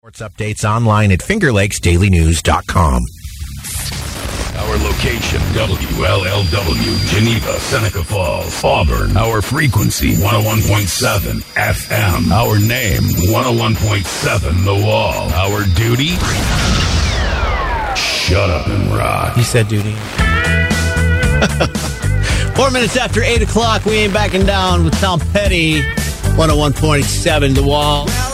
Sports updates online at FingerLakesDailyNews.com. Our location, WLLW, Geneva, Seneca Falls, Auburn. Our frequency, 101.7 FM. Our name, 101.7 The Wall. Our duty, shut up and rock. You said duty. 4 minutes after 8 o'clock, we ain't backing down with Tom Petty, 101.7 The Wall.